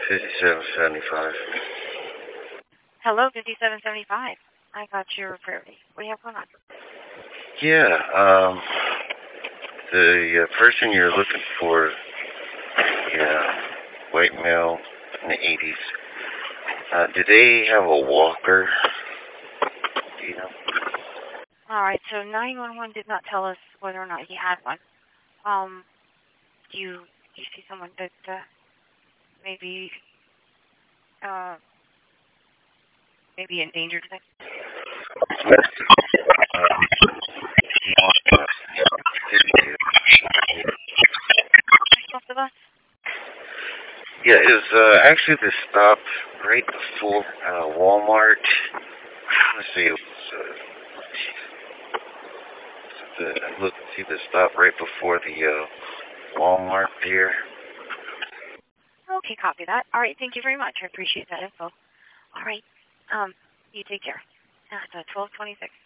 5775. Hello, 5775. I got your priority. What do you have going on? Yeah, the person you're looking for, white male in the 80s, do they have a walker? Do you know? All right, so 911 did not tell us whether or not he had one. Do you see someone that maybe in danger today? Both of us? Yeah, it was actually the stop right before Walmart. Let's see, it was the stop right before the Walmart there. Okay, copy that. All right, thank you very much. I appreciate that info. All right, you take care. That's 1226.